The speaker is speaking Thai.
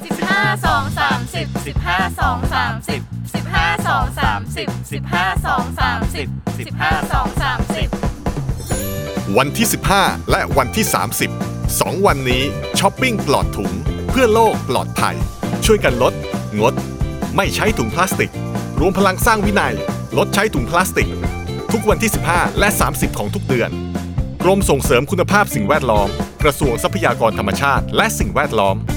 15 2 30 15 2 30 15 2 30 15 2 30 15 2 30 วันที่ 15 และวันที่ 30 2 วันนี้ช้อปปิ้งปลอดถุงเพื่อโลกปลอดภัยช่วยกันลดงดไม่ใช้ถุงพลาสติกรวมพลังสร้างวินัยลดใช้ถุงพลาสติกทุกวันที่ 15 และ 30 ของทุกเดือนกรมส่งเสริมคุณภาพสิ่งแวดล้อมกระทรวงทรัพยากรธรรมชาติและสิ่งแวดล้อม